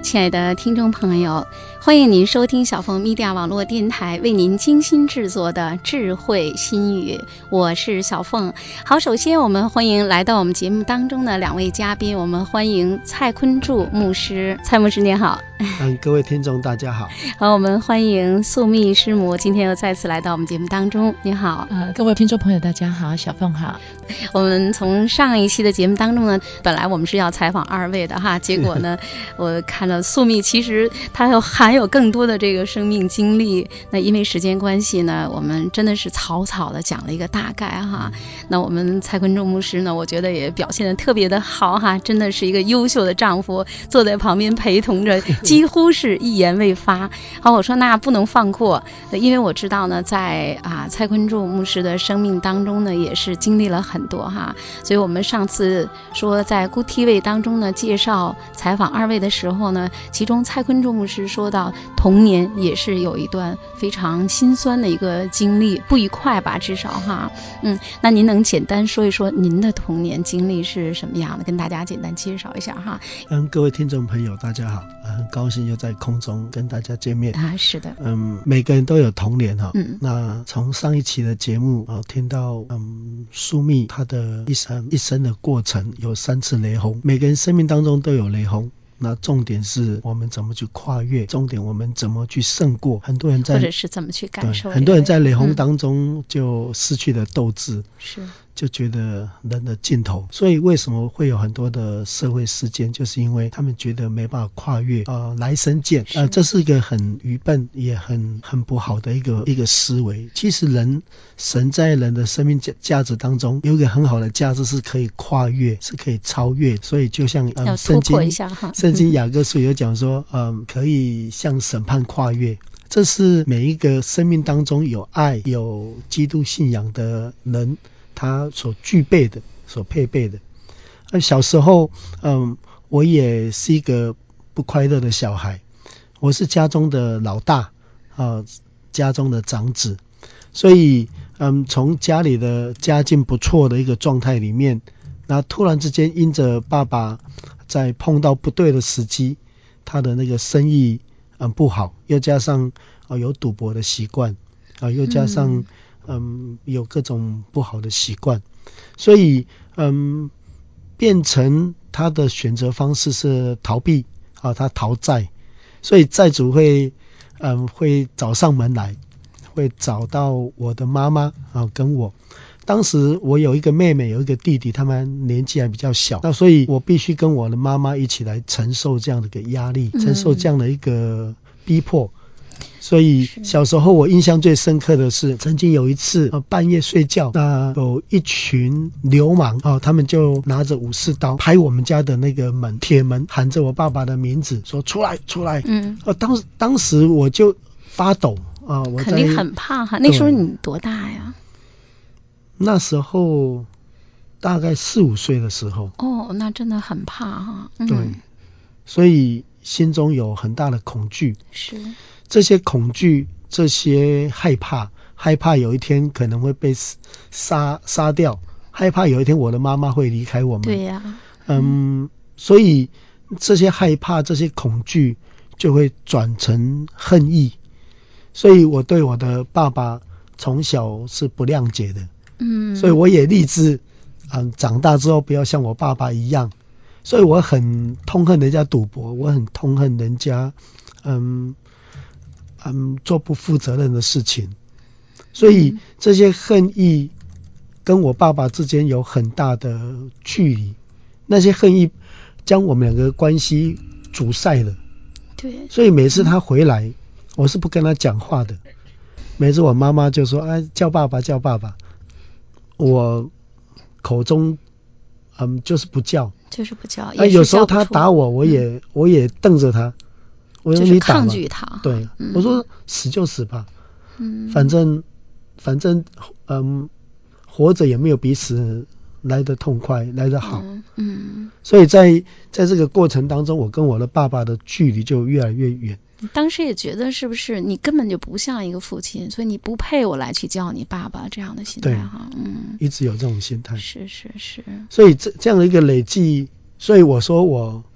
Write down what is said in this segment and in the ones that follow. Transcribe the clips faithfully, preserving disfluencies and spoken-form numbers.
亲爱的听众朋友，欢迎您收听小凤 Media 网络电台为您精心制作的智慧心语，我是小凤。好，首先我们欢迎来到我们节目当中的两位嘉宾，我们欢迎蔡坤柱牧师。蔡牧师您好。 嗯，各位听众大家好。 好，我们欢迎素密师母，今天又再次来到我们节目当中。你好。 呃，各位听众朋友大家好，小凤好。 我们从上一期的节目当中呢，本来我们是要采访二位的哈，结果呢我看到素密其实她有含有更多的这个生命经历，那因为时间关系呢，我们真的是草草的讲了一个大概哈。那我们蔡坤仲牧师呢，我觉得也表现得特别的好哈，真的是一个优秀的丈夫，坐在旁边陪同着，几乎是一言未发。好，我说那不能放过，因为我知道呢，在啊蔡坤仲牧师的生命当中呢，也是经历了很多哈，所以我们上次说在 Good T V 当中呢，介绍采访二位的时候呢，其中蔡坤仲牧师说到童年也是有一段非常心酸的一个经历，不愉快吧，至少哈。嗯，那您能简单说一说您的童年经历是什么样的，跟大家简单介绍一下哈。 嗯，各位听众朋友大家好，很高兴又在空中跟大家见面啊。是的。 嗯，每个人都有童年哈。 嗯。 那从上一期的节目啊，听到嗯苏密他的一生一生的过程有三次雷轰，每个人生命当中都有雷轰。那重点是我们怎么去跨越，重点我们怎么去胜过。很多人在或者是怎么去感受， 很多人在雷轰当中就失去了斗志， 是、嗯、 就觉得人的尽头。所以为什么会有很多的社会事件，就是因为他们觉得没办法跨越呃来生见，呃这是一个很愚笨也很很不好的一个一个思维。其实人神在人的生命价价值当中有一个很好的价值，是可以跨越，是可以超越。所以就像嗯圣经圣经雅各书有讲说嗯可以向审判跨越。这是每一个生命当中有爱有基督信仰的人他所具备的所配备的。而小时候嗯我也是一个不快乐的小孩，我是家中的老大呃家中的长子，所以嗯从家里的家境不错的一个状态里面，那突然之间因着爸爸在碰到不对的时机，他的那个生意嗯不好，又加上、呃、有赌博的习惯啊、呃，又加上嗯有各种不好的习惯，所以嗯变成他的选择方式是逃避啊，他逃债，所以债主会嗯会找上门来，会找到我的妈妈啊跟我。当时我有一个妹妹有一个弟弟，他们年纪还比较小，那所以我必须跟我的妈妈一起来承受这样的一个压力，承受这样的一个逼迫。所以小时候我印象最深刻的是曾经有一次、呃、半夜睡觉，那有一群流氓、哦、他们就拿着武士刀拍我们家的那个门铁门，喊着我爸爸的名字说出来出来。嗯，呃、当, 当时我就发抖啊、呃，我肯定很怕哈。那时候你多大呀？ 那时候大概四五岁的时候。 哦，那真的很怕哈。 嗯、对，所以心中有很大的恐惧。 是。 这些恐惧，这些害怕，害怕有一天可能会被杀杀掉，害怕有一天我的妈妈会离开我们。 对呀、啊。 嗯，所以这些害怕，这些恐惧就会转成恨意。所以我对我的爸爸从小是不谅解的。嗯，所以我也立志，嗯，长大之后不要像我爸爸一样。所以我很痛恨人家赌博，我很痛恨人家，嗯嗯，做不负责任的事情。所以这些恨意跟我爸爸之间有很大的距离，那些恨意将我们两个关系阻塞了。 对。 所以每次他回来，我是不跟他讲话的。每次我妈妈就说：“哎，叫爸爸，叫爸爸。”我口中嗯就是不叫， 就是不叫。 啊，有时候他打我，我也、嗯、我也瞪着他，我说你打抗拒他。 对、嗯，我说死就死吧， 嗯， 反正反正嗯活着也没有比死来得痛快，来得好。嗯，嗯所以在在这个过程当中，我跟我的爸爸的距离就越来越远。 你当时也觉得是不是你根本就不像一个父亲，所以你不配我来去叫你爸爸这样的心态哈？嗯， 一直有这种心态。 是是是。 所以这这样的一个累积，所以我说我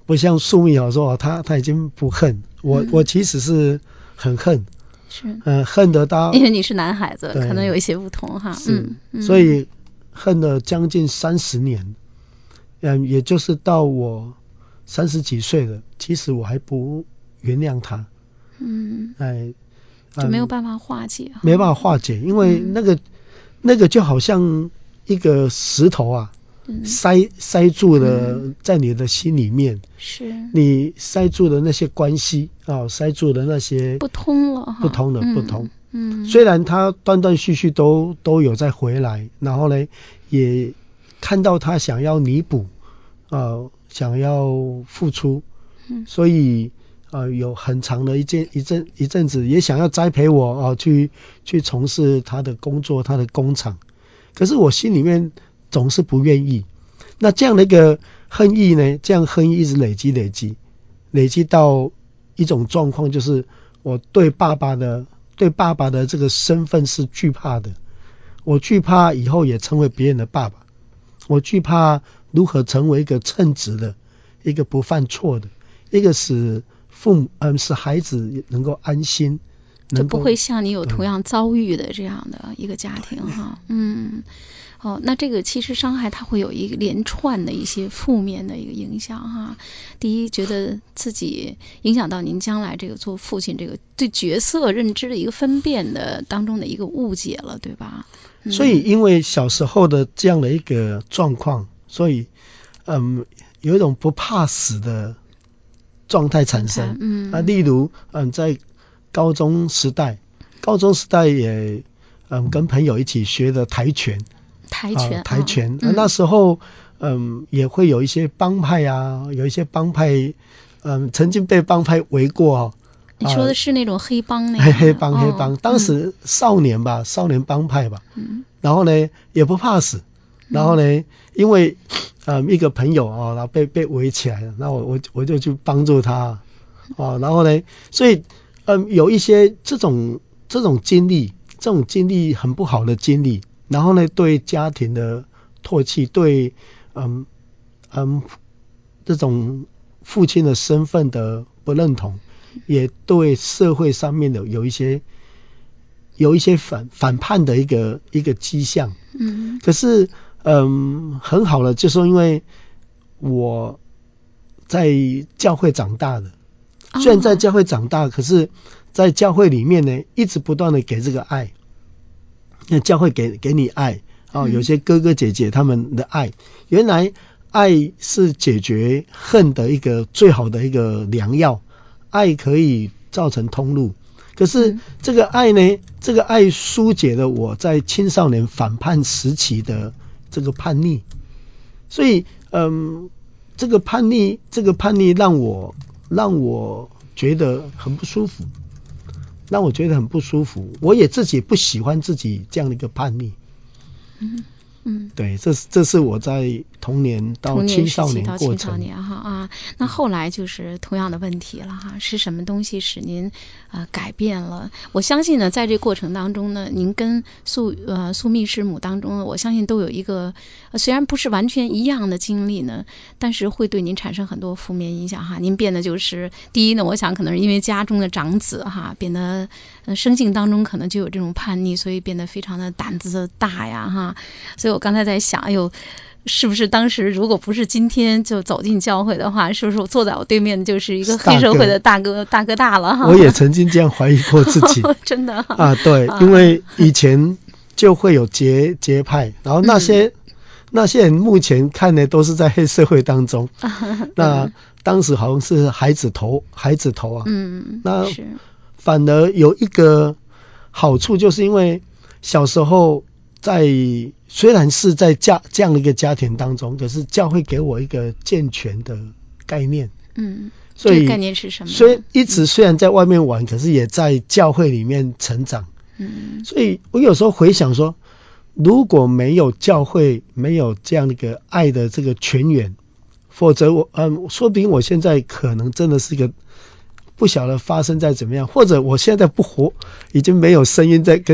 不像宿命好说他他已经不恨我、嗯、我其实是很恨， 是嗯、呃、恨得到， 因为你是男孩子，可能有一些不同哈。 是、 嗯， 所以恨了将近三十年，嗯，也就是到我三十几岁了，其实我还不原谅他。 嗯， 哎， 就没有办法化解、嗯、 没办法化解，因为那个、嗯、那个就好像一个石头啊，嗯、塞塞住了在你的心里面， 是、嗯、 你塞住了那些关系啊、哦，塞住了那些不通了， 不通了，不通。 嗯， 虽然他断断续续都都有再回来，然后呢，也看到他想要弥补，呃，想要付出， 嗯， 所以。呃，有很长的一阵一阵一阵子，也想要栽培我啊、呃，去去从事他的工作，他的工厂。可是我心里面总是不愿意。那这样的一个恨意呢，这样恨意一直累积累积，累积到一种状况，就是我对爸爸的对爸爸的这个身份是惧怕的。我惧怕以后也成为别人的爸爸，我惧怕如何成为一个称职的，一个不犯错的，一个使父母嗯，使孩子能够安心， 就不会像你有同样遭遇的这样的一个家庭哈。嗯，哦，那这个其实伤害它会有一个连串的一些负面的一个影响哈。第一，觉得自己影响到您将来这个做父亲这个对角色认知的一个分辨的当中的一个误解了，对吧？ 嗯、所以因为小时候的这样的一个状况，所以嗯，有一种不怕死的状态产生。 嗯， 啊，例如嗯，在高中时代，高中时代也嗯跟朋友一起学的跆拳， 跆拳， 啊、跆拳、 哦嗯， 那时候嗯也会有一些帮派啊，有一些帮派，嗯曾经被帮派围过哦。 你说的是那种黑帮那种黑帮黑帮、 哦， 当时少年吧、嗯，少年帮派吧， 嗯， 然后呢也不怕死，然后呢，嗯、因为嗯一个朋友啊、哦，然后被被围起来了，那我我我就去帮助他，哦，然后呢，所以嗯有一些这种这种经历，这种经历很不好的经历，然后呢对家庭的唾弃，对嗯嗯这种父亲的身份的不认同。也对社会上面的有一些有一些反反叛的一个一个迹象， 嗯， 可是嗯很好了，就是说因为我在教会长大的，虽然在教会长大，哦、可是在教会里面呢，一直不断的给这个爱，那教会给给你爱哦，有些哥哥姐姐他们的爱，嗯、原来爱是解决恨的一个最好的一个良药。爱可以造成通路，可是这个爱呢，嗯、这个爱疏解了我在青少年反叛时期的这个叛逆，所以嗯，这个叛逆，这个叛逆让我让我觉得很不舒服，让我觉得很不舒服，我也自己不喜欢自己这样的一个叛逆。 嗯嗯， 对，这是这是我在童年到青少年过程， 童年时期到青少年哈啊，那后来就是同样的问题了哈，是什么东西使您啊、呃、改变了？我相信呢，在这过程当中呢，您跟素呃素密师母当中呢，我相信都有一个、呃、虽然不是完全一样的经历呢，但是会对您产生很多负面影响哈。您变得就是第一呢，我想可能是因为家中的长子哈，变得呃生性当中可能就有这种叛逆，所以变得非常的胆子大呀哈，所以我刚才在想，哎呦，是不是当时如果不是今天就走进教会的话，是不是我坐在我对面就是一个黑社会的大哥大哥大了哈？ 我也曾经这样怀疑过自己， 真的啊，对，因为以前就会有结结派，然后那些、嗯、那些人目前看呢都是在黑社会当中，那当时好像是孩子头孩子头啊， 嗯， 那反而有一个好处，就是因为小时候。在虽然是在家这样的一个家庭当中，可是教会给我一个健全的概念。 嗯， 所以这个概念是什么？ 虽一直虽然在外面玩，嗯、可是也在教会里面成长。 嗯， 所以我有时候回想说，如果没有教会，没有这样的一个爱的这个泉源，否则我嗯，说不定我现在可能真的是一个不晓得发生在怎么样，或者我现在不活，已经没有声音在跟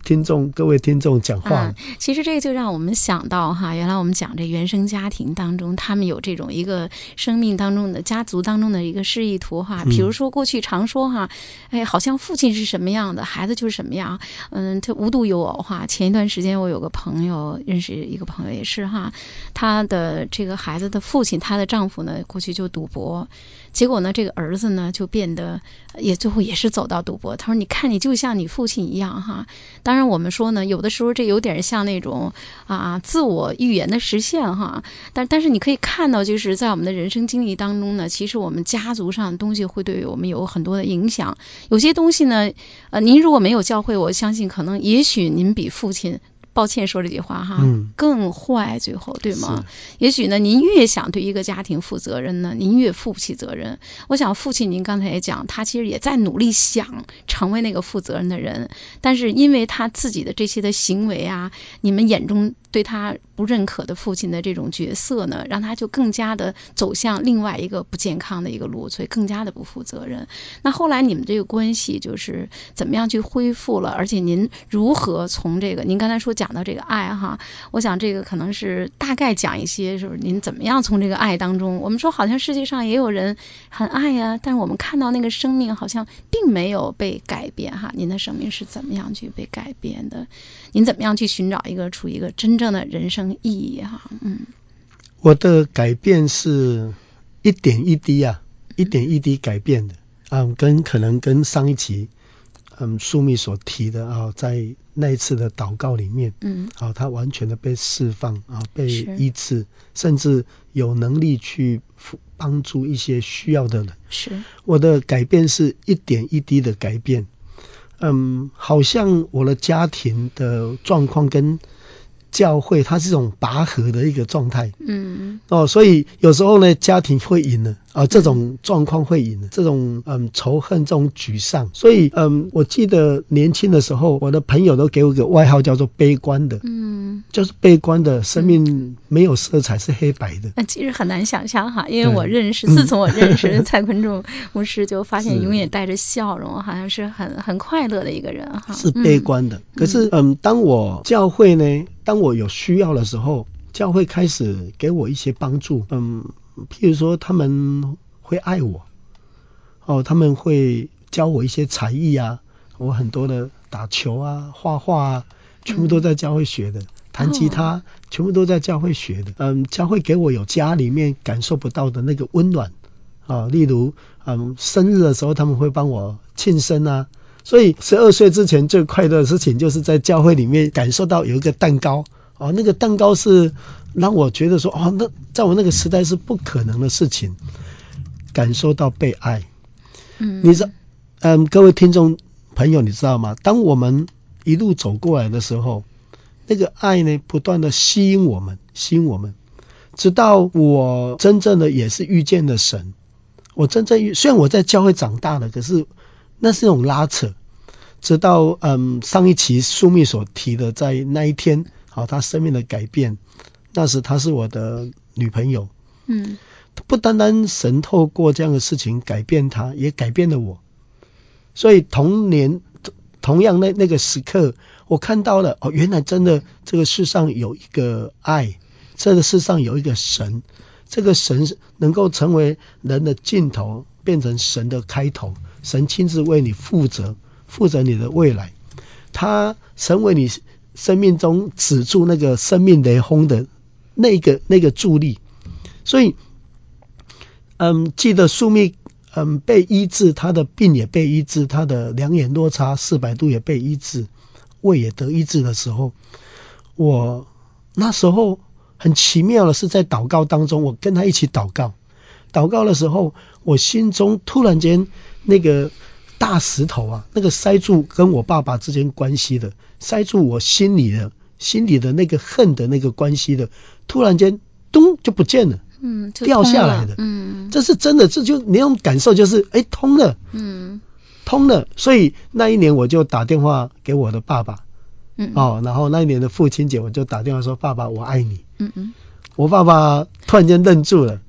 听众各位听众讲话、 嗯。其实这个就让我们想到哈，原来我们讲这原生家庭当中，他们有这种一个生命当中的家族当中的一个示意图哈。比如说过去常说哈，哎，好像父亲是什么样的，孩子就是什么样。嗯，他无独有偶哈。前一段时间我有个朋友认识一个朋友也是哈，他的这个孩子的父亲，她的丈夫呢过去就赌博。结果呢，这个儿子呢就变得也最后也是走到赌博。他说：“你看，你就像你父亲一样哈。”当然，我们说呢，有的时候这有点像那种啊自我预言的实现哈。但但是你可以看到，就是在我们的人生经历当中呢，其实我们家族上的东西会对我们有很多的影响。有些东西呢，呃，您如果没有教会，我相信可能也许您比父亲。抱歉说这句话哈，嗯、更坏最后对吗？也许呢，您越想对一个家庭负责任呢，您越负不起责任。我想父亲您刚才也讲，他其实也在努力想成为那个负责任的人，但是因为他自己的这些的行为啊，你们眼中对他不认可的父亲的这种角色呢，让他就更加的走向另外一个不健康的一个路，所以更加的不负责任。那后来你们这个关系就是怎么样去恢复了？而且您如何从这个您刚才说讲。讲到这个爱哈，我想这个可能是大概讲一些，就是您怎么样从这个爱当中，我们说好像世界上也有人很爱呀，但是我们看到那个生命好像并没有被改变哈。您的生命是怎么样去被改变的？您怎么样去寻找一个处于一个真正的人生意义哈？嗯， 我的改变是一点一滴啊，一点一滴改变的啊、嗯，跟可能跟上一期嗯苏密所提的啊，在那一次的祷告里面，嗯，啊，他完全的被释放啊，被医治，甚至有能力去帮助一些需要的人。 是， 我的改变是一点一滴的改变，嗯，好像我的家庭的状况跟教会它是这种拔河的一个状态，嗯，哦，所以有时候呢，家庭会赢了啊，这种状况会赢了，这种嗯仇恨，这种沮丧，所以嗯，我记得年轻的时候，我的朋友都给我一个外号叫做悲观的，嗯，就是悲观的生命没有色彩，是黑白的。 那其实很难想象哈，因为我认识，自从我认识蔡坤仲牧师，就发现永远带着笑容，好像是很很快乐的一个人哈。 是悲观的，嗯、可是嗯，当我教会呢。当我有需要的时候，教会开始给我一些帮助，嗯，譬如说他们会爱我，哦，他们会教我一些才艺啊，我很多的打球啊、画画啊，全部都在教会学的，弹、嗯、吉他、哦、全部都在教会学的，嗯，教会给我有家里面感受不到的那个温暖啊，例如嗯，生日的时候他们会帮我庆生啊。所以十二岁之前最快乐的事情就是在教会里面感受到有一个蛋糕哦，那个蛋糕是让我觉得说哦，那在我那个时代是不可能的事情，感受到被爱。嗯，你知道，嗯，各位听众朋友，你知道吗？当我们一路走过来的时候，那个爱呢，不断的吸引我们，吸引我们，直到我真正的也是遇见了神。我真正遇，虽然我在教会长大了，可是那是一种拉扯，直到嗯上一期苏密所提的，在那一天，好、哦，他生命的改变，那时她是我的女朋友，嗯，不单单神透过这样的事情改变她，也改变了我，所以同年同样那那个时刻，我看到了哦，原来真的这个世上有一个爱，这个世上有一个神，这个神能够成为人的尽头，变成神的开头。神亲自为你负责，负责你的未来。他神为你生命中止住那个生命雷轰的那个那个助力。所以，嗯，记得苏密嗯被医治，他的病也被医治，他的两眼落差四百度也被医治，胃也得医治的时候，我那时候很奇妙的是在祷告当中，我跟他一起祷告。祷告的时候，我心中突然间那个大石头啊，那个塞住跟我爸爸之间关系的，塞住我心里的心里的那个恨的那个关系的，突然间咚就不见了，嗯，掉下来的，嗯，这是真的，这就那种感受就是哎通了，嗯，通了，所以那一年我就打电话给我的爸爸，嗯，哦，然后那一年的父亲节我就打电话说爸爸我爱你，嗯嗯，我爸爸突然间愣住了。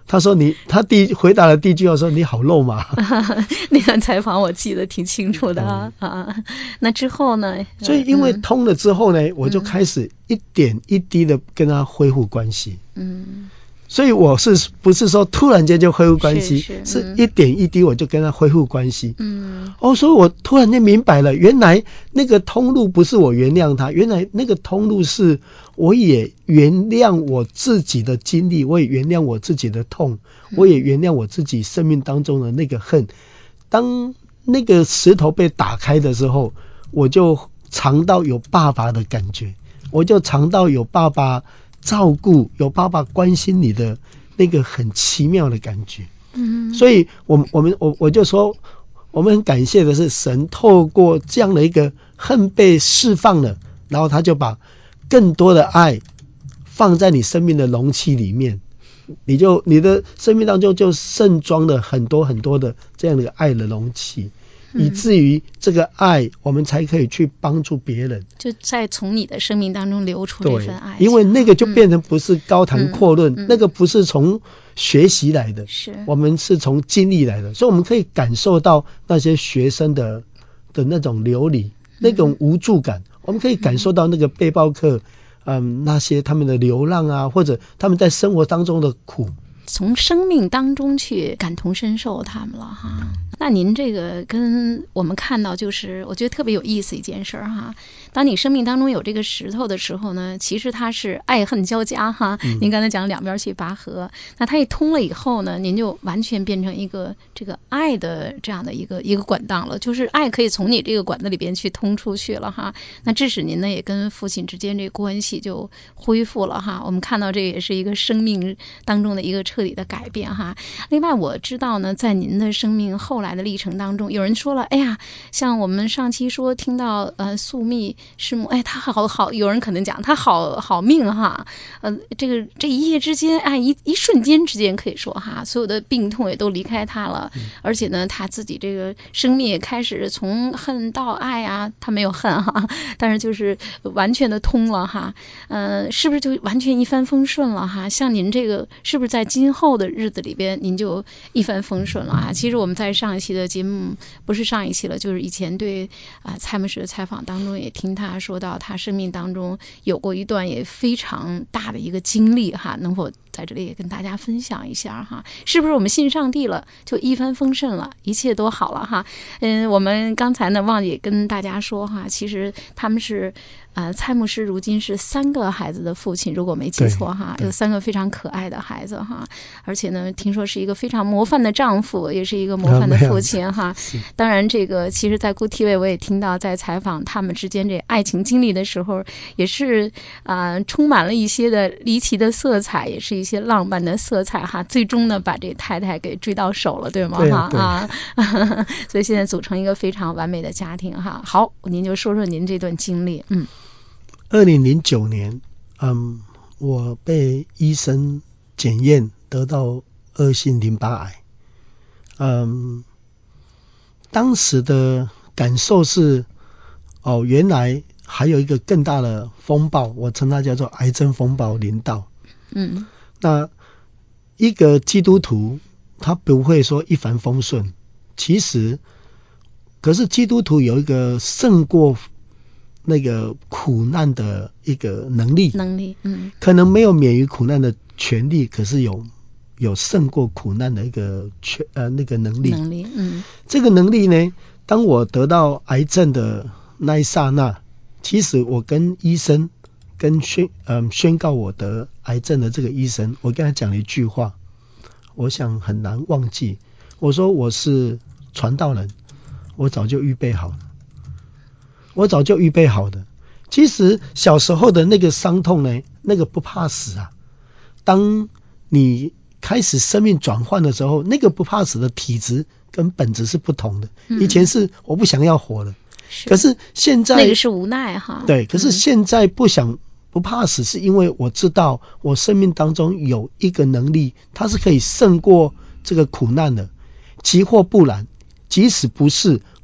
他说你，他第一回答的第一句话说你好肉麻。 那段采访我记得挺清楚的啊。嗯、啊那之后呢？ 所以因为通了之后呢，嗯、我就开始一点一滴的跟他恢复关系。嗯。所以我是不是说突然间就恢复关系？是, 是, 嗯、是一点一滴我就跟他恢复关系。嗯。哦，所以我突然间明白了，原来那个通路不是我原谅他，原来那个通路是我也原谅我自己的经历，我也原谅我自己的痛，我也原谅我自己生命当中的那个恨。当那个石头被打开的时候，我就尝到有爸爸的感觉，我就尝到有爸爸照顾，有爸爸关心你的那个很奇妙的感觉。嗯，所以我我们我我就说，我们很感谢的是神透过这样的一个恨被释放了，然后他就把更多的爱放在你生命的容器里面，你就你的生命当中就盛装了很多很多的这样的爱的容器。以至于这个爱我们才可以去帮助别人， 就在从你的生命当中流出这份爱。 因为那个就变成不是高谈阔论、嗯嗯、那个不是从学习来的，是我们是从经历来的，所以我们可以感受到那些学生的的那种流离、那种无助感、嗯、我们可以感受到那个背包客嗯，那些他们的流浪啊，或者他们在生活当中的苦， 从生命当中去感同身受他们了哈。那您这个跟我们看到就是我觉得特别有意思一件事哈。当你生命当中有这个石头的时候呢，其实它是爱恨交加哈、嗯、您刚才讲两边去拔河，那它一通了以后呢，您就完全变成一个这个爱的这样的一个一个管道了，就是爱可以从你这个管子里边去通出去了哈。那致使您呢也跟父亲之间这个关系就恢复了哈。我们看到这也是一个生命当中的一个彻底的改变哈。另外我知道呢，在您的生命后来的历程当中，有人说了，哎呀，像我们上期说听到呃宿密师母，哎，他好好，有人可能讲他好好命哈，呃，这个这一夜之间，哎，一一瞬间之间可以说哈，所有的病痛也都离开他了，嗯、而且呢，他自己这个生命也开始从恨到爱啊，他没有恨哈，但是就是完全的通了哈，呃，是不是就完全一帆风顺了哈？像您这个是不是在今后的日子里边您就一帆风顺了啊？其实我们在上一期的节目，不是上一期了，就是以前对啊、呃、蔡牧师的采访当中也听他说到他生命当中有过一段也非常大的一个经历哈，能否在这里也跟大家分享一下哈？是不是我们信上帝了就一帆风顺了，一切都好了哈？嗯，我们刚才呢忘记跟大家说哈，其实他们是呃蔡牧师如今是三个孩子的父亲，如果没记错哈，有三个非常可爱的孩子哈，而且呢听说是一个非常模范的丈夫，也是一个模范的父亲哈。当然这个其实在 Good T V 我也听到在采访他们之间这爱情经历的时候，也是呃充满了一些的离奇的色彩，也是一些浪漫的色彩哈，最终呢把这太太给追到手了，对吗？ 对啊， 啊啊所以现在组成一个非常完美的家庭哈。好，您就说说您这段经历。嗯， 二零零九年，嗯，我被医生检验得到恶性淋巴癌，嗯，当时的感受是，哦，原来还有一个更大的风暴，我称它叫做癌症风暴临到。嗯，那一个基督徒他不会说一帆风顺，其实，可是基督徒有一个胜过那个苦难的一个能力， 能力，嗯， 可能没有免于苦难的权利，可是有有胜过苦难的一个权呃那个能力， 能力，嗯， 这个能力呢，当我得到癌症的那一刹那，其实我跟医生跟宣嗯、呃、宣告我得癌症的这个医生，我跟他讲了一句话，我想很难忘记，我说我是传道人，我早就预备好了。我早就预备好的。其实小时候的那个伤痛呢，那个不怕死啊。当你开始生命转换的时候，那个不怕死的体质跟本质是不同的。嗯、以前是我不想要活了，是可是现在那个是无奈哈。 对，可是现在不想不怕死，是因为我知道我生命当中有一个能力，它是可以胜过这个苦难的。其或不然，即使不是，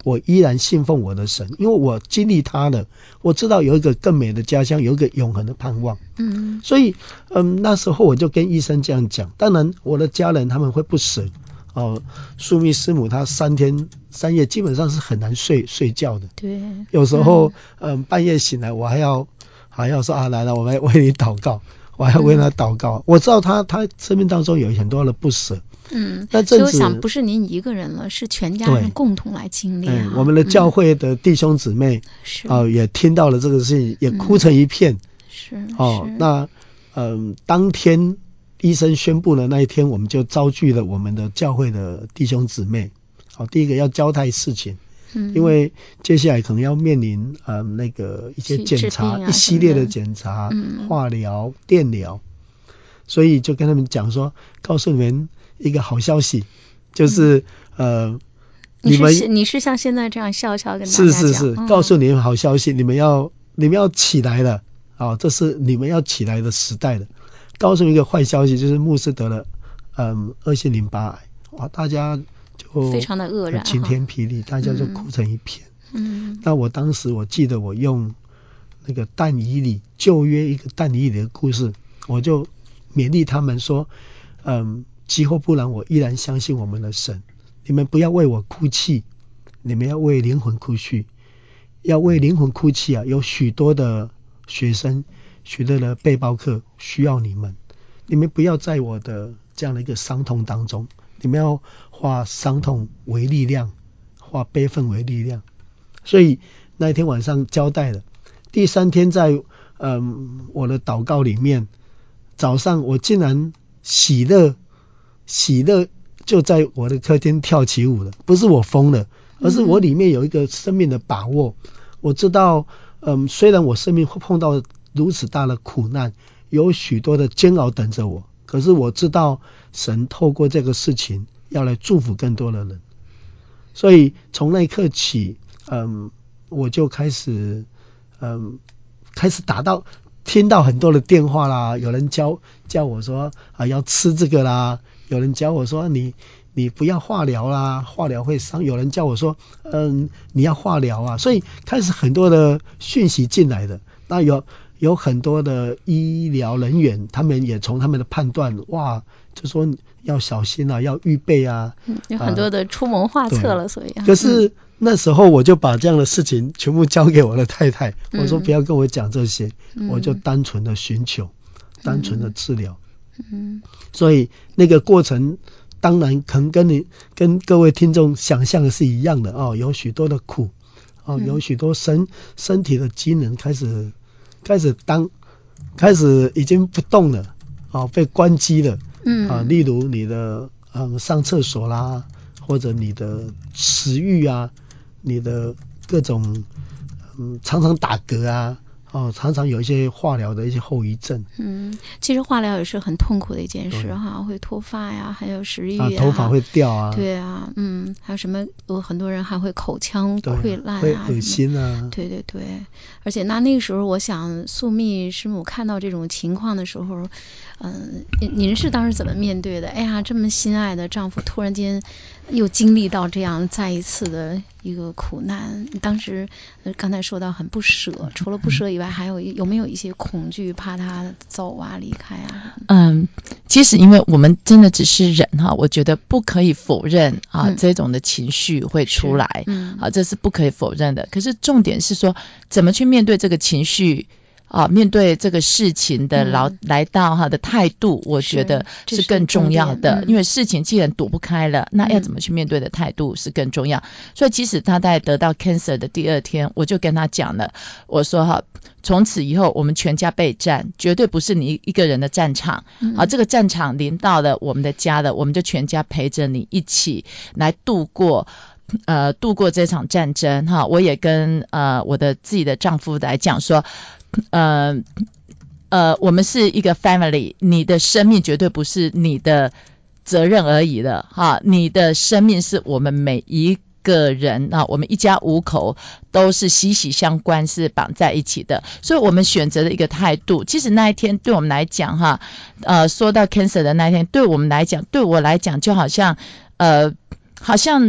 我依然信奉我的神，因为我经历他了，我知道有一个更美的家乡，有一个永恒的盼望。 嗯， 所以嗯，那时候我就跟医生这样讲，当然我的家人他们会不舍哦。素密师母她三天三夜基本上是很难睡睡觉的， 对， 有时候嗯、呃、半夜醒来，我还要还要说啊，来了，我们为你祷告，我还要为他祷告。嗯、我知道他他生命当中有很多的不舍。 嗯， 那所以我想不是您一个人了，是全家人共同来经历哈、 嗯。我们的教会的弟兄姊妹是、嗯、哦，也听到了这个事情，也哭成一片。嗯、 是哦，那嗯、呃，当天医生宣布的那一天，我们就召聚了我们的教会的弟兄姊妹。好、哦，第一个要交代事情。嗯，因为接下来可能要面临呃那个一些检查、啊、一系列的检查、嗯、化疗、电疗，所以就跟他们讲说，告诉你们一个好消息，就是、嗯、呃你们你是你是像现在这样笑笑跟大家讲， 是是是，嗯、告诉你们好消息，你们要你们要起来了啊、哦，这是你们要起来的时代了。告诉你一个坏消息，就是牧师得了嗯恶性淋巴癌，哇，大家。 非常的愕然， 晴天霹雳，大家就哭成一片。 嗯， 那我当时我记得我用那个但以理旧约一个但以理的故事，我就勉励他们说，嗯，即或不然，我依然相信我们的神。你们不要为我哭泣，你们要为灵魂哭泣，要为灵魂哭泣啊！有许多的学生、许多的背包客需要你们，你们不要在我的这样的一个伤痛当中。你们要化伤痛为力量，化悲愤为力量。所以那一天晚上交代了。第三天在嗯我的祷告里面，早上我竟然喜乐，喜乐就在我的客厅跳起舞了。不是我疯了，而是我里面有一个生命的把握。嗯、我知道，嗯，虽然我生命会碰到如此大的苦难，有许多的煎熬等着我。可是我知道神透过这个事情要来祝福更多的人，所以从那一刻起，嗯，我就开始，嗯，开始打到听到很多的电话啦，有人教叫我说啊要吃这个啦，有人教我说你你不要化疗啦，化疗会伤，有人叫我说嗯你要化疗啊，所以开始很多的讯息进来的，那有。有很多的医疗人员，他们也从他们的判断，哇，就说要小心啊，要预备啊， 嗯、有很多的出谋划策了，所以、啊。 可是那时候我就把这样的事情全部交给我的太太，嗯、我说不要跟我讲这些，嗯、我就单纯的寻求，嗯、单纯的治疗。嗯，所以那个过程当然可能跟你跟各位听众想象的是一样的哦，有许多的苦，哦，有许多身、嗯、身体的机能开始。开始当开始已经不动了，哦，被关机了，嗯啊，例如你的嗯上厕所啦，或者你的食欲啊，你的各种嗯常常打嗝啊，哦，常常有一些化疗的一些后遗症。 嗯，其实化疗也是很痛苦的一件事哈，会脱发呀，还有食欲啊，头发会掉啊， 对啊，嗯，还有什么有很多人还会口腔溃烂啊， 会恶心啊， 对对对，而且那那个时候我想素密师母看到这种情况的时候，嗯、呃，您是当时怎么面对的？哎呀，这么心爱的丈夫突然间又经历到这样再一次的一个苦难，当时刚才说到很不舍，除了不舍以外，还有有没有一些恐惧，怕他走啊离开啊？ 嗯，其实因为我们真的只是人哈，我觉得不可以否认啊、嗯、这种的情绪会出来，嗯，啊这是不可以否认的。可是重点是说怎么去面对这个情绪。啊，面对这个事情的来、嗯、来到哈的态度，我觉得是更重要的。嗯、因为事情既然躲不开了，那要怎么去面对的态度是更重要。嗯、所以其实他在得到 cancer 的第二天，我就跟他讲了，我说哈，从此以后我们全家备战，绝对不是你一个人的战场。嗯、啊，这个战场临到了我们的家了，我们就全家陪着你一起来度过。呃，度过这场战争哈，我也跟呃我的自己的丈夫来讲说，呃呃，我们是一个 family， 你的生命绝对不是你的责任而已的哈，你的生命是我们每一个人啊，我们一家五口都是息息相关，是绑在一起的，所以我们选择的一个态度，其实那一天对我们来讲哈，呃，说到 cancer 的那一天，对我们来讲，对我来讲就好像呃，好像。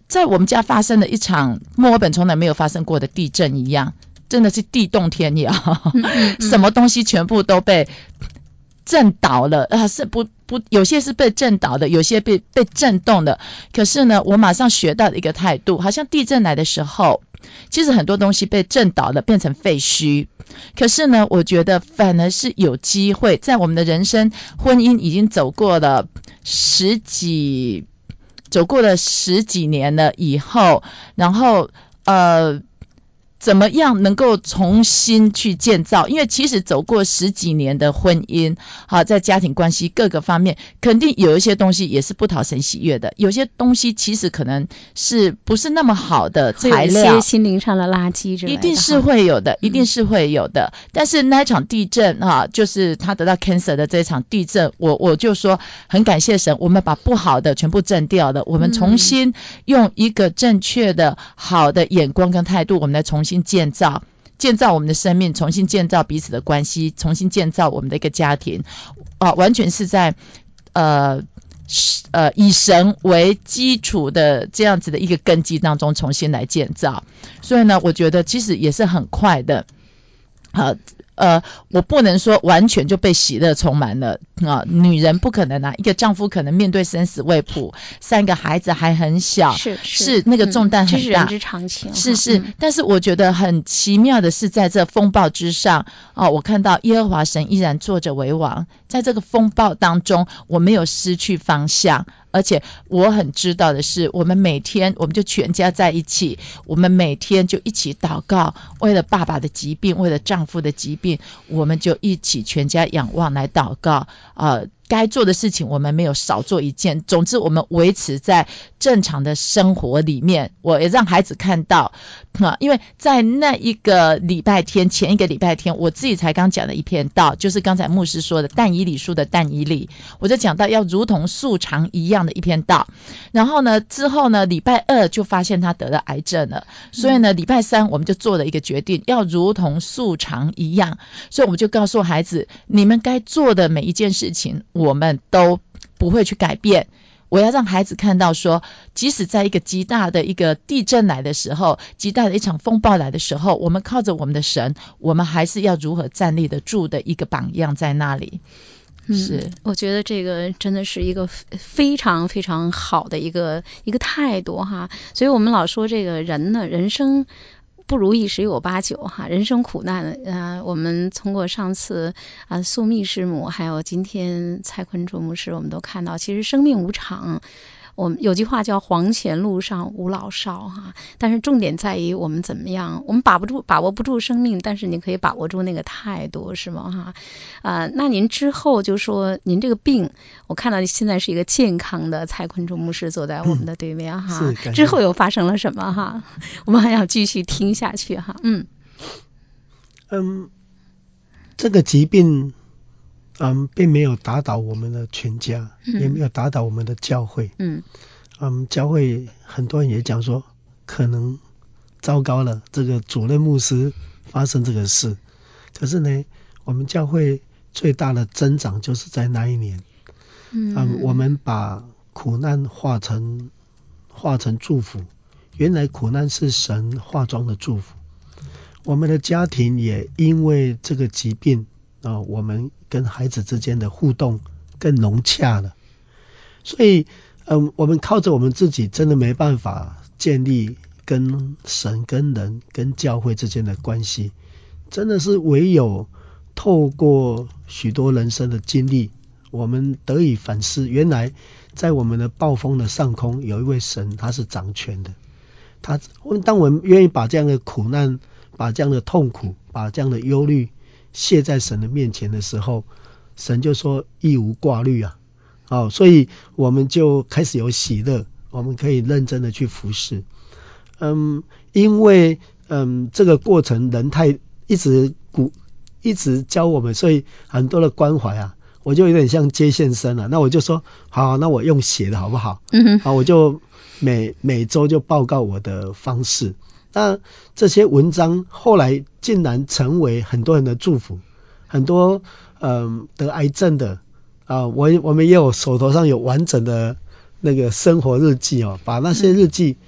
在我们家发生了一场墨尔本从来没有发生过的地震一样，真的是地动天摇，嗯嗯嗯什么东西全部都被震倒了啊，是不不，有些是被震倒的，有些被被震动的。可是呢，我马上学到的一个态度，好像地震来的时候，其实很多东西被震倒了，变成废墟。可是呢，我觉得反而是有机会，在我们的人生婚姻已经走过了十几，走过了十几年了以后，然后呃。怎么样能够重新去建造？因为其实走过十几年的婚姻，好，在家庭关系各个方面，肯定有一些东西也是不讨神喜悦的，有些东西其实可能是不是那么好的材料， 会有一些心灵上的垃圾之类的， 一定是会有的，一定是会有的。嗯、但是那一场地震啊，就是他得到 cancer 的这一场地震，我我就说很感谢神，我们把不好的全部震掉了，我们重新用一个正确的、好的眼光跟态度，我们来重新。重新建造建造我们的生命，重新建造彼此的关系，重新建造我们的一个家庭啊，完全是在呃呃以神为基础的这样子的一个根基当中重新来建造。所以呢，我觉得其实也是很快的啊。呃，我不能说完全就被喜乐充满了啊，女人不可能啊，一个丈夫可能面对生死未卜，三个孩子还很小， 是是, 是那个重担很大， 这是人之常情， 是是、 嗯。 但是我觉得很奇妙的是，在这风暴之上啊，我看到耶和华神依然坐着为王，在这个风暴当中，我没有失去方向。而且我很知道的是，我们每天我们就全家在一起，我们每天就一起祷告，为了爸爸的疾病，为了丈夫的疾病，我们就一起全家仰望来祷告啊。呃该做的事情我们没有少做一件，总之我们维持在正常的生活里面。我也让孩子看到啊，因为在那一个礼拜天前一个礼拜天，我自己才刚讲的一篇道，就是刚才牧师说的但以理书的但以理，我就讲到要如同素常一样的一篇道。然后呢之后呢礼拜二就发现他得了癌症了，所以呢礼拜三我们就做了一个决定，要如同素常一样。所以我们就告诉孩子，你们该做的每一件事情我们都不会去改变。我要让孩子看到说，即使在一个极大的一个地震来的时候，极大的一场风暴来的时候，我们靠着我们的神，我们还是要如何站立得住的一个榜样在那里。是、 嗯，我觉得这个真的是一个非常非常好的一个一个态度哈。所以我们老说这个人呢，人生不如意十有八九哈，人生苦难呃，我们通过上次啊、呃、素密师母，还有今天蔡坤卓牧师，我们都看到，其实生命无常。我们有句话叫黄泉路上无老少哈，但是重点在于我们怎么样，我们把不住把握不住生命，但是你可以把握住那个态度，是吗哈？啊、呃，那您之后就说您这个病，我看到现在是一个健康的蔡坤卓牧师坐在我们的对面、嗯、哈，之后又发生了什么哈？我们还要继续听下去哈，嗯嗯，这个疾病。嗯，并没有打倒我们的全家、嗯、也没有打倒我们的教会。嗯嗯，教会很多人也讲说可能糟糕了，这个主任牧师发生这个事。可是呢，我们教会最大的增长就是在那一年。嗯, 嗯我们把苦难化成化成祝福，原来苦难是神化妆的祝福。我们的家庭也因为这个疾病啊，我们跟孩子之间的互动更融洽了。所以嗯，我们靠着我们自己真的没办法建立跟神跟人跟教会之间的关系，真的是唯有透过许多人生的经历，我们得以反思，原来在我们的暴风的上空有一位神，他是掌权的。他当我们愿意把这样的苦难，把这样的痛苦，把这样的忧虑卸在神的面前的时候，神就说亦无挂虑啊。哦，所以我们就开始有喜乐，我们可以认真的去服侍。嗯，因为嗯这个过程人太一直鼓一直教我们，所以很多的关怀啊，我就有点像接线生了、啊。那我就说好，那我用写的好不好？嗯哼，好，我就每每周就报告我的方式。那这些文章后来竟然成为很多人的祝福，很多嗯得癌症的啊，我我们也有手头上有完整的那个生活日记哦，把那些日记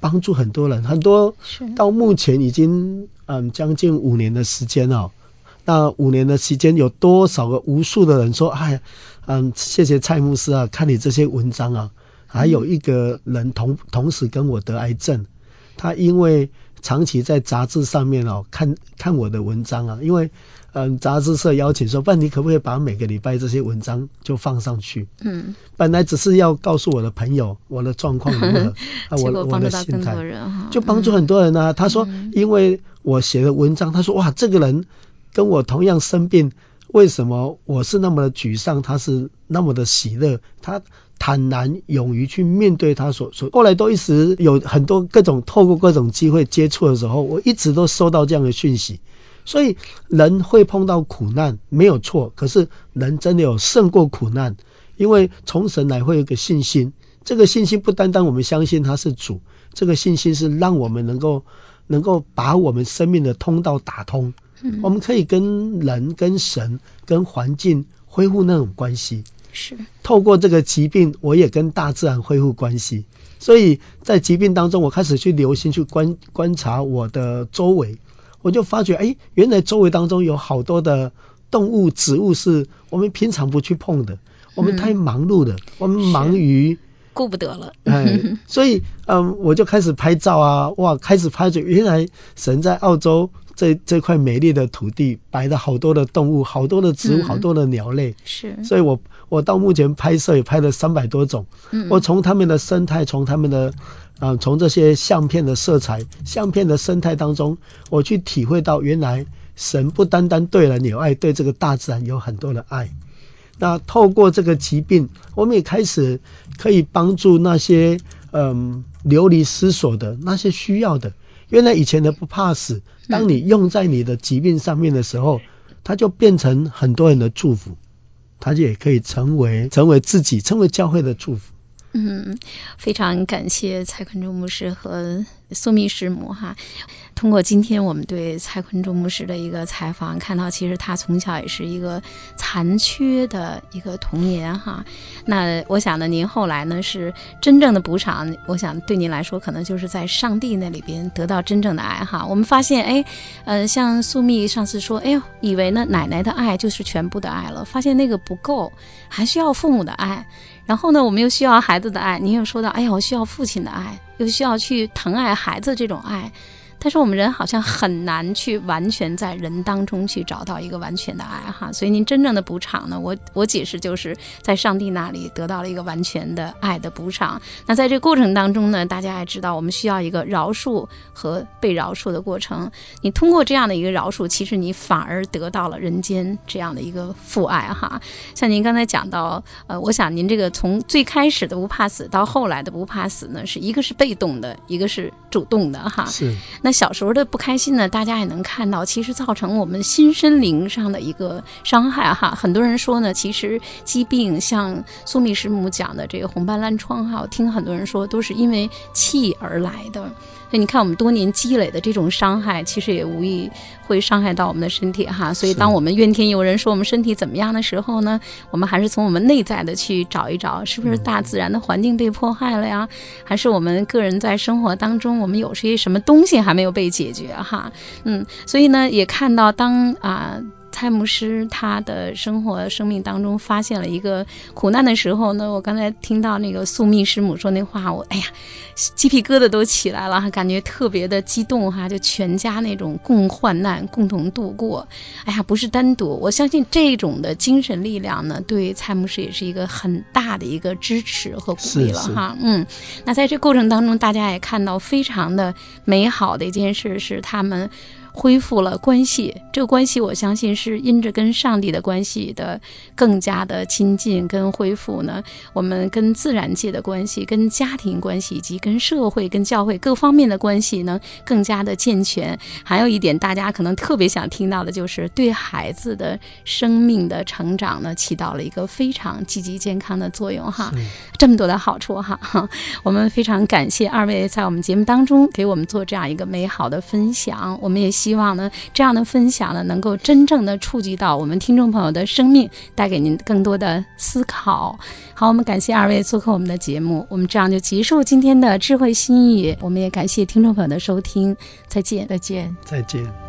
帮助很多人，很多到目前已经嗯将近五年的时间哦。那五年的期间有多少个无数的人说，哎，嗯，谢谢蔡牧师啊，看你这些文章啊。还有一个人同同时跟我得癌症，他因为长期在杂志上面哦看看我的文章啊，因为嗯杂志社邀请说，不然你可不可以把每个礼拜这些文章就放上去？嗯，本来只是要告诉我的朋友我的状况如何，啊、我我的心态，就帮助很多人啊。嗯、他说，因为我写的文章，他说哇，这个人跟我同样生病，为什么我是那么的沮丧，他是那么的喜乐？他坦然勇于去面对他所所，后来都一直有很多各种透过各种机会接触的时候，我一直都收到这样的讯息。所以人会碰到苦难没有错，可是人真的有胜过苦难，因为从神来会有一个信心，这个信心不单单我们相信他是主，这个信心是让我们能够能够把我们生命的通道打通，嗯、我们可以跟人跟神跟环境恢复那种关系。是透过这个疾病，我也跟大自然恢复关系。所以在疾病当中，我开始去留心去观观察我的周围，我就发觉，哎，原来周围当中有好多的动物、植物是我们平常不去碰的。我们太忙碌了，嗯、我们忙于顾不得了。 哎，所以嗯，我就开始拍照啊，哇，开始拍着，原来神在澳洲这这块美丽的土地摆了好多的动物，好多的植物，嗯、好多的鸟类。是，所以我我到目前拍摄也拍了三百多种。嗯，我从他们的生态，从他们的啊、呃，从这些相片的色彩、相片的生态当中，我去体会到原来神不单单对人有爱，对这个大自然有很多的爱。那透过这个疾病，我们也开始可以帮助那些嗯流离失所的那些需要的。原来以前的不怕死，当你用在你的疾病上面的时候，它就变成很多人的祝福，它就也可以成为成为自己，成为教会的祝福。 嗯，非常感谢蔡坤忠牧师和苏密师母哈。通过今天我们对蔡坤忠牧师的一个采访，看到其实他从小也是一个残缺的一个童年哈。那我想呢，您后来呢是真正的补偿，我想对您来说可能就是在上帝那里边得到真正的爱哈。我们发现哎，呃，像苏密上次说，哎呦，以为呢奶奶的爱就是全部的爱了，发现那个不够，还需要父母的爱。然后呢，我们又需要孩子的爱，您又说到，哎呀，我需要父亲的爱，又需要去疼爱孩子这种爱。但是我们人好像很难去完全在人当中去找到一个完全的爱哈，所以您真正的补偿呢，我我解释就是在上帝那里得到了一个完全的爱的补偿。那在这个过程当中呢，大家也知道我们需要一个饶恕和被饶恕的过程，你通过这样的一个饶恕，其实你反而得到了人间这样的一个父爱哈。像您刚才讲到呃，我想您这个从最开始的不怕死到后来的不怕死呢，是一个是被动的，一个是主动的哈。是。那小时候的不开心呢，大家也能看到，其实造成我们心身灵上的一个伤害哈。很多人说呢，其实疾病像苏密师母讲的这个红斑狼疮哈，我听很多人说都是因为气而来的。所以你看我们多年积累的这种伤害，其实也无疑会伤害到我们的身体哈。所以当我们怨天尤人说我们身体怎么样的时候呢，我们还是从我们内在的去找一找，是不是大自然的环境被迫害了呀？还是我们个人在生活当中我们有些什么东西还没有被解决哈。嗯，所以呢也看到当啊、呃蔡牧师他的生活生命当中发现了一个苦难的时候呢，我刚才听到那个苏密师母说那话，我哎呀鸡皮疙瘩都起来了，感觉特别的激动哈，就全家那种共患难共同度过，哎呀不是单独，我相信这种的精神力量呢，对蔡牧师也是一个很大的一个支持和鼓励了哈。嗯，那在这过程当中大家也看到非常的美好的一件事是他们恢复了关系，这个关系我相信是因着跟上帝的关系的更加的亲近跟恢复呢，我们跟自然界的关系，跟家庭关系以及跟社会跟教会各方面的关系呢更加的健全。还有一点大家可能特别想听到的就是对孩子的生命的成长呢起到了一个非常积极健康的作用哈，这么多的好处哈。我们非常感谢二位在我们节目当中给我们做这样一个美好的分享，我们也希希望呢这样的分享呢能够真正的触及到我们听众朋友的生命，带给您更多的思考。好，我们感谢二位做客我们的节目，我们这样就结束今天的智慧心语，我们也感谢听众朋友的收听，再见。 再见。 再见。